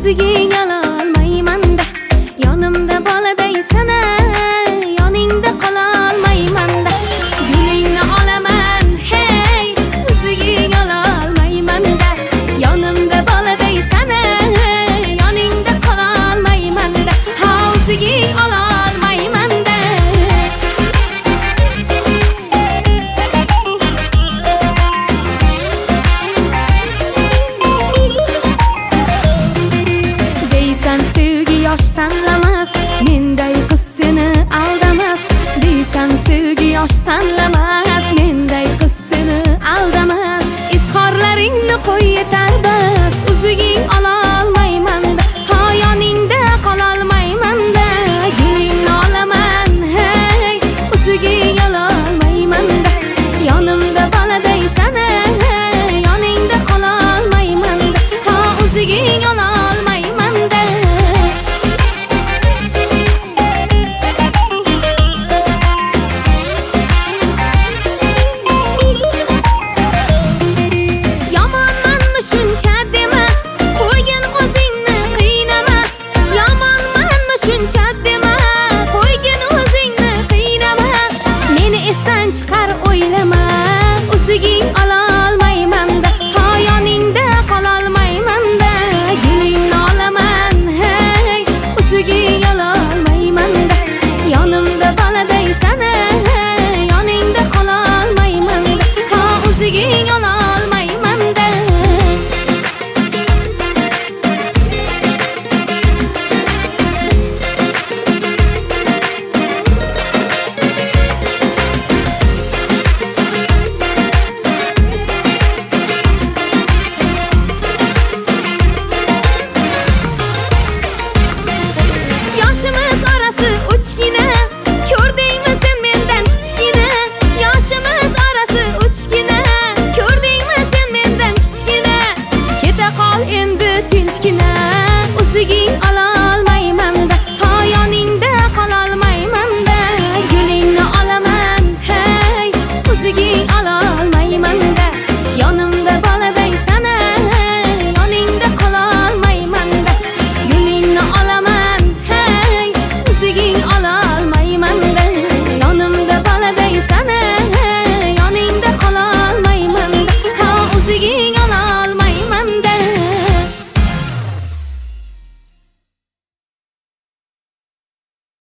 o'ziging ololmayman-da. Yonimda boladaysan-a, yoningda qololmayman-da. Gulingni olaman, hey, o'ziging ololmayman-da. Yonimda boladaysan-a, yoningda qololmayman-da. Ha, o'ziging ololmayman-da. Deysan sevgi yosh tanlamas, menday qiz seni aldamas. Deysan sevgi yosh tanlamas, menday qiz seni aldamas. Izhorlaringni qo'y yetar bas, o'ziging ololmayman-da. Ha, yoningda qololmayman-da. Gulingni olaman, hey, o'ziging ololmayman-da. Yonimda boladaysan-a, yoningda qololmayman-da. Ha, o'ziging ololmayman-da. Yomonmanmi shuncha dema, qo'ygin o'zingni qiynama. Yomonmanmi shuncha dema, qo'ygin o'zingni qiynama. Meni esdan chiqar o'ylama, o'ziging ololmayman-da. Ha, yoningda qololmayman-da. Gulingni olaman, hey, o'ziging ololmayman-da. Yonimda boladaysan-a, yoningda qololmayman-da. Ha, o'ziging ololmayman-da.